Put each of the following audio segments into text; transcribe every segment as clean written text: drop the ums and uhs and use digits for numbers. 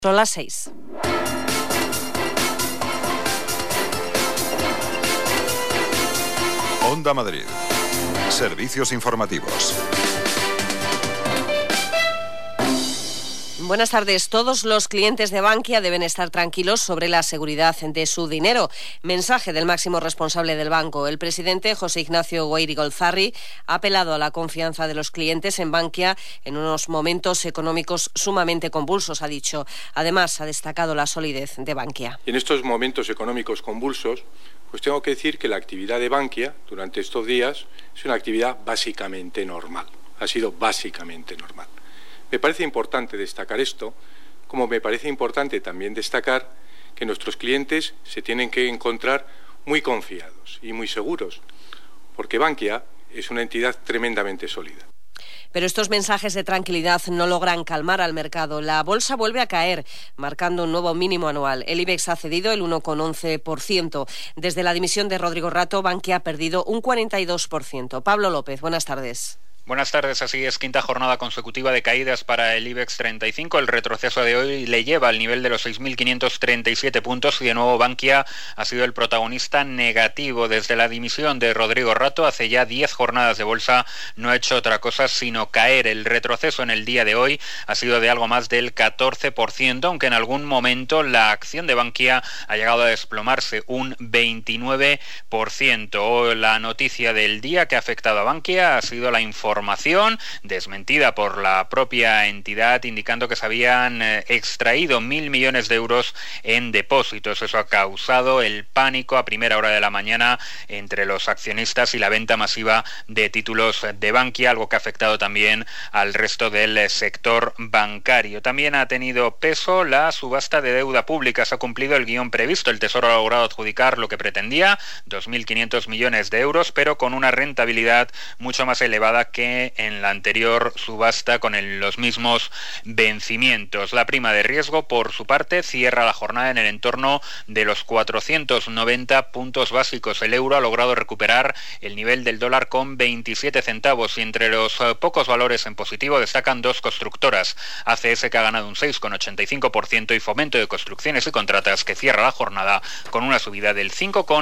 Son las 6. Onda Madrid. Servicios informativos. Buenas tardes. Todos los clientes de Bankia deben estar tranquilos sobre la seguridad de su dinero. Mensaje del máximo responsable del banco. El presidente José Ignacio Goyri-Golzarri ha apelado a la confianza de los clientes en Bankia en unos momentos económicos sumamente convulsos, ha dicho. Además, ha destacado la solidez de Bankia. En estos momentos económicos convulsos, pues tengo que decir que la actividad de Bankia durante estos días es una actividad básicamente normal. Ha sido básicamente normal. Me parece importante destacar esto, como me parece importante también destacar que nuestros clientes se tienen que encontrar muy confiados y muy seguros, porque Bankia es una entidad tremendamente sólida. Pero estos mensajes de tranquilidad no logran calmar al mercado. La bolsa vuelve a caer, marcando un nuevo mínimo anual. El IBEX ha cedido el 1,11%. Desde la dimisión de Rodrigo Rato, Bankia ha perdido un 42%. Pablo López, buenas tardes. Buenas tardes, así es, quinta jornada consecutiva de caídas para el IBEX 35. El retroceso de hoy le lleva al nivel de los 6.537 puntos y de nuevo Bankia ha sido el protagonista negativo. Desde la dimisión de Rodrigo Rato, hace ya 10 jornadas de bolsa, no ha hecho otra cosa sino caer. El retroceso en el día de hoy ha sido de algo más del 14%, aunque en algún momento la acción de Bankia ha llegado a desplomarse un 29%. La noticia del día que ha afectado a Bankia ha sido la información desmentida por la propia entidad, indicando que se habían extraído 1.000 millones de euros en depósitos. Eso ha causado el pánico a primera hora de la mañana entre los accionistas y la venta masiva de títulos de Bankia, algo que ha afectado también al resto del sector bancario. También ha tenido peso la subasta de deuda pública. Se ha cumplido el guión previsto. El Tesoro ha logrado adjudicar lo que pretendía, 2.500 millones de euros, pero con una rentabilidad mucho más elevada que en la anterior subasta con los mismos vencimientos. La prima de riesgo, por su parte, cierra la jornada en el entorno de los 490 puntos básicos. El euro ha logrado recuperar el nivel del dólar con 27 centavos y entre los pocos valores en positivo destacan dos constructoras. ACS, que ha ganado un 6,85%, y Fomento de Construcciones y Contratas, que cierra la jornada con una subida del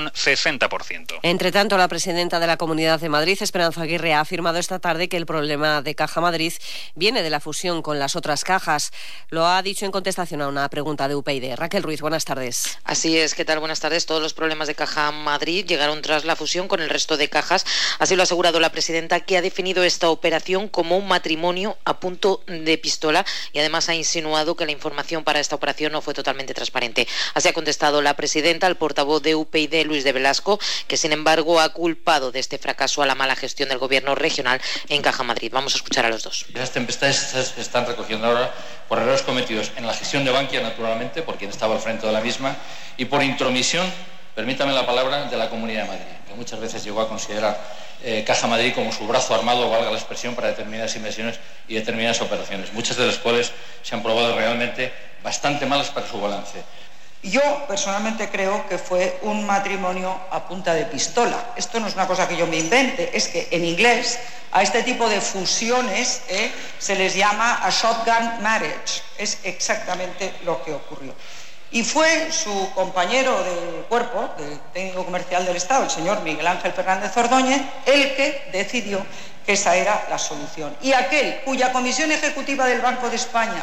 5,60%. Entre tanto, la presidenta de la Comunidad de Madrid, Esperanza Aguirre, ha afirmado esta tarde que el problema de Caja Madrid viene de la fusión con las otras cajas. Lo ha dicho en contestación a una pregunta de UPyD. Raquel Ruiz, buenas tardes. Así es, ¿qué tal? Buenas tardes. Todos los problemas de Caja Madrid llegaron tras la fusión con el resto de cajas. Así lo ha asegurado la presidenta, que ha definido esta operación como un matrimonio a punto de pistola y además ha insinuado que la información para esta operación no fue totalmente transparente. Así ha contestado la presidenta al portavoz de UPyD, Luis de Velasco, que sin embargo ha culpado de este fracaso a la mala gestión del gobierno regional en Caja Madrid. Vamos a escuchar a los dos. Esas tempestades se están recogiendo ahora por errores cometidos en la gestión de Bankia, naturalmente, por quien estaba al frente de la misma, y por intromisión, permítame la palabra, de la Comunidad de Madrid, que muchas veces llegó a considerar Caja Madrid como su brazo armado, valga la expresión, para determinadas inversiones y determinadas operaciones, muchas de las cuales se han probado realmente bastante malas para su balance. Yo personalmente creo que fue un matrimonio a punta de pistola. Esto no es una cosa que yo me invente, es que en inglés a este tipo de fusiones se les llama a shotgun marriage. Es exactamente lo que ocurrió. Y fue su compañero de cuerpo, del técnico comercial del Estado, el señor Miguel Ángel Fernández Ordóñez, el que decidió que esa era la solución. Y aquel cuya comisión ejecutiva del Banco de España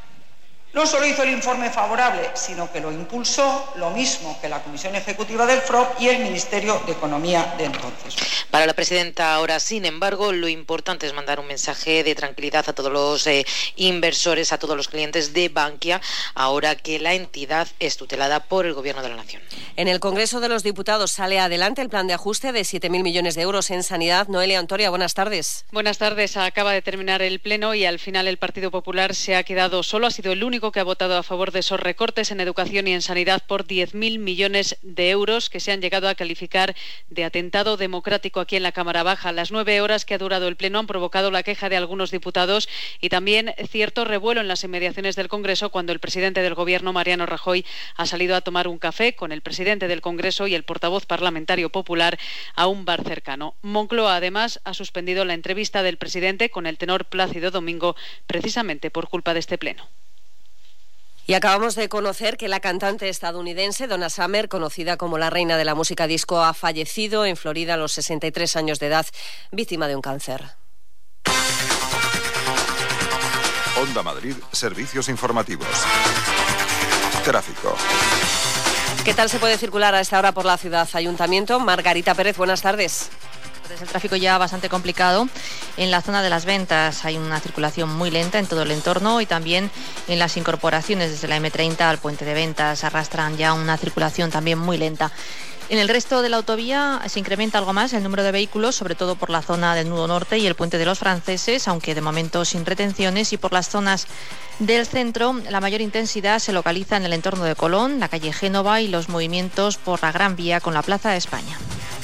no solo hizo el informe favorable, sino que lo impulsó, lo mismo que la Comisión Ejecutiva del FROB y el Ministerio de Economía de entonces. Para la presidenta, ahora, sin embargo, lo importante es mandar un mensaje de tranquilidad a todos los inversores, a todos los clientes de Bankia, ahora que la entidad es tutelada por el Gobierno de la Nación. En el Congreso de los Diputados sale adelante el plan de ajuste de 7.000 millones de euros en sanidad. Noelia Antoria, buenas tardes. Buenas tardes. Acaba de terminar el pleno y al final el Partido Popular se ha quedado solo. Ha sido el único que ha votado a favor de esos recortes en educación y en sanidad por 10.000 millones de euros que se han llegado a calificar de atentado democrático aquí en la Cámara Baja. Las 9 horas que ha durado el pleno han provocado la queja de algunos diputados y también cierto revuelo en las inmediaciones del Congreso cuando el presidente del Gobierno, Mariano Rajoy, ha salido a tomar un café con el presidente del Congreso y el portavoz parlamentario popular a un bar cercano. Moncloa, además, ha suspendido la entrevista del presidente con el tenor Plácido Domingo precisamente por culpa de este pleno. Y acabamos de conocer que la cantante estadounidense Donna Summer, conocida como la reina de la música disco, ha fallecido en Florida a los 63 años de edad, víctima de un cáncer. Onda Madrid, servicios informativos. Tráfico. ¿Qué tal se puede circular a esta hora por la ciudad? Ayuntamiento, Margarita Pérez, buenas tardes. El tráfico ya bastante complicado. En la zona de las ventas hay una circulación muy lenta en todo el entorno y también en las incorporaciones desde la M30 al puente de ventas arrastran ya una circulación también muy lenta. En el resto de la autovía se incrementa algo más el número de vehículos, sobre todo por la zona del Nudo Norte y el Puente de los Franceses, aunque de momento sin retenciones, y por las zonas del centro la mayor intensidad se localiza en el entorno de Colón, la calle Génova y los movimientos por la Gran Vía con la Plaza de España.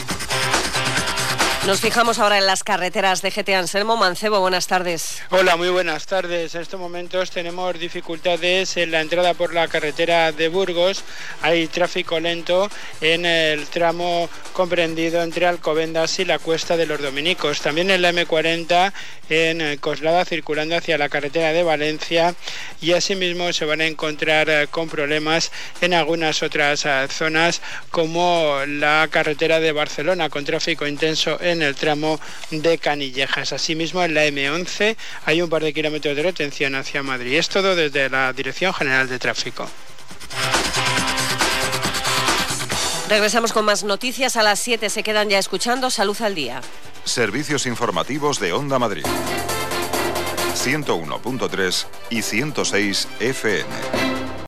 Nos fijamos ahora en las carreteras de GT Anselmo. Mancebo, buenas tardes. Hola, muy buenas tardes. En estos momentos tenemos dificultades en la entrada por la carretera de Burgos. Hay tráfico lento en el tramo comprendido entre Alcobendas y la Cuesta de los Dominicos. También en la M40 en Coslada, circulando hacia la carretera de Valencia, y asimismo se van a encontrar con problemas en algunas otras zonas, como la carretera de Barcelona, con tráfico intenso en el tramo de Canillejas. Asimismo, en la M11 hay un par de kilómetros de retención hacia Madrid. Es todo desde la Dirección General de Tráfico. Regresamos con más noticias a las 7. Se quedan ya escuchando Salud al Día. Servicios informativos de Onda Madrid. 101.3 y 106 FM.